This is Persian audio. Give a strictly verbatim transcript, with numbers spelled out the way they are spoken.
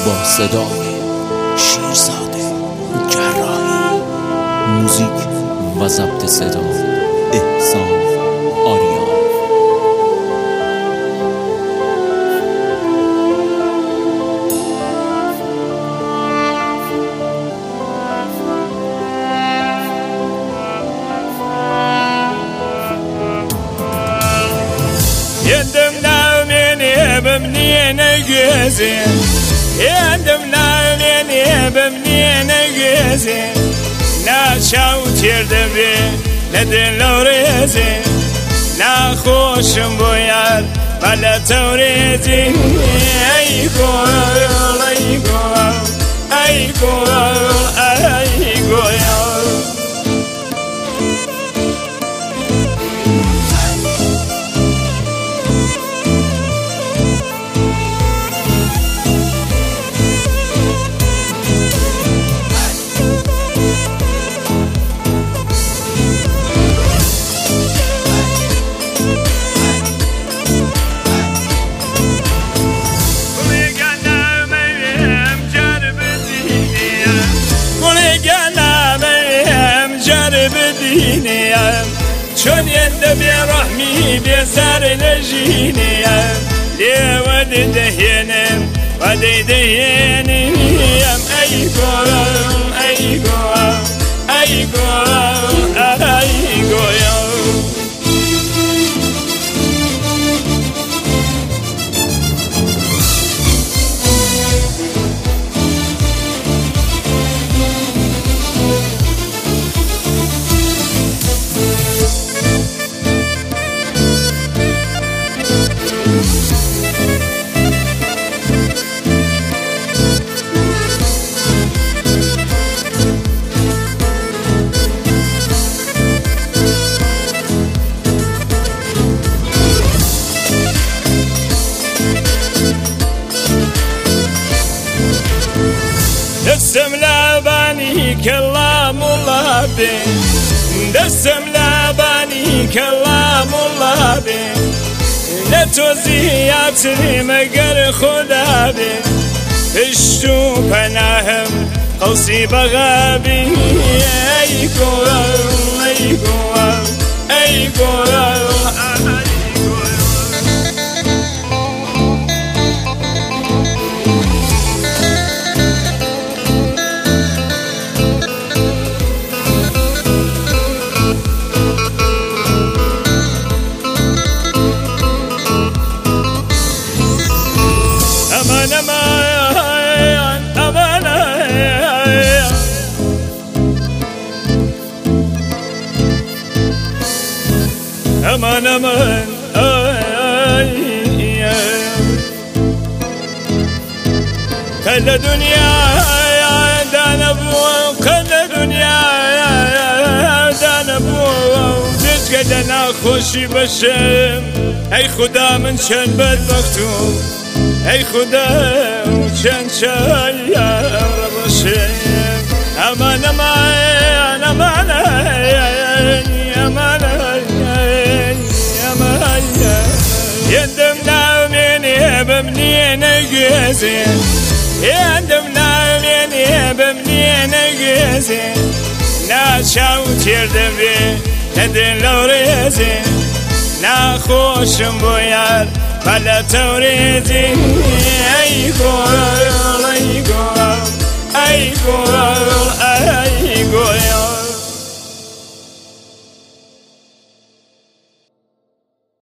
با صدای شیرزاده جراحی، موزیک و ضبط صدا احسان آریان. يندم نامين يبمنين قزين يندم نامين يبمنين قزين ناشاو تيردبي ندن لوريزين ناخوشم بويار بلا توريزي اي قول اي قول اي قول اي قول چون یند بی رحمی بی سر نجینیم لی ود دهینم ود دهینیم ای گویم ای گویم ای گویم ای گویم دسم لاباني كلام الله بين دسم لاباني كلام الله بين نتوزيات مقر خدا بين اشتو پناهم قوسي بغابي اي قوام اي قوام اي قوام aman aman ay kalla dünya dana bu kalla dünya dana bu dizgeden خوشی بشم ای خدا من چند بدبختم ای خدا چند شایر باشم aman aman aman aman يندم نامين يبمنين قزين يندم نامين يبمنين قزين ناشاو تيردبي ندن لوريزين ناخوشم بويار بلا توريزين اي قول